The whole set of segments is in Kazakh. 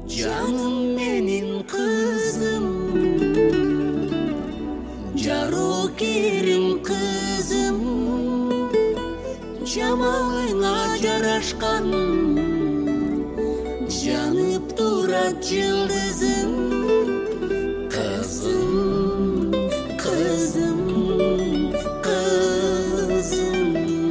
Canım menin kızım, Жарокерим kızım, Camalına jaraşkan, Janıp durat yıldızım. Kızım, kızım, kızım.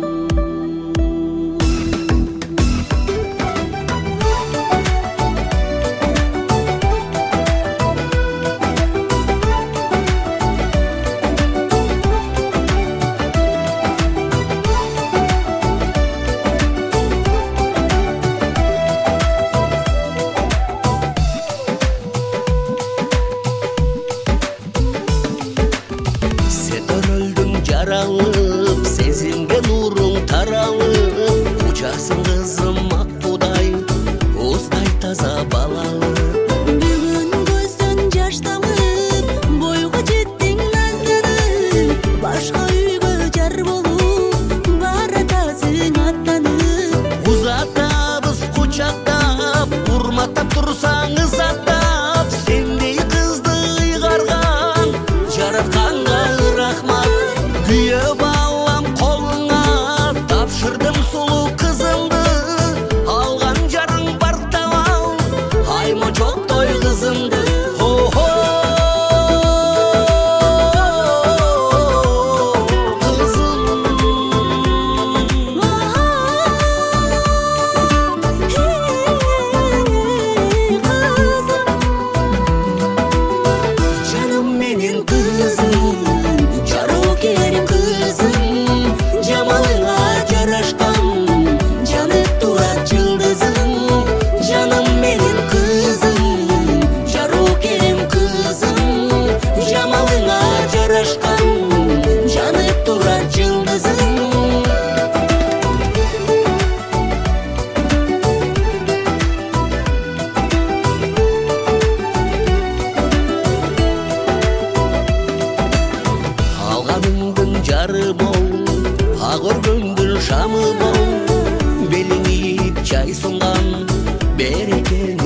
Жаралып, сезимге нурың таралып, учасың кызым Макбудай, уздай таза балалы. Бүгүн көздөн жаш тамып, бойго жеттиң назданып, башка үйгө жар болуп, баратасың аттанып. Узатабыз кучактап, урматтап турсаңыз аттап, сендей кызды ыйгарган жаратканга рахмат. Күйе балам қолыңа тапшырдым сұлу қызымды, алған жарың бар табал, айма жоқ той қызымды. Canım menin kızım, Жарокерим kızım, Camalına jaraşkan, Janıp durat yıldızım. Canım menin kızım, Жарокерим kızım, Camalına jaraşkan, Janıp durat yıldızım. Алғаныңдың жары бол, ақ өргөндүн шамы бол, белиңип чай сунган берекең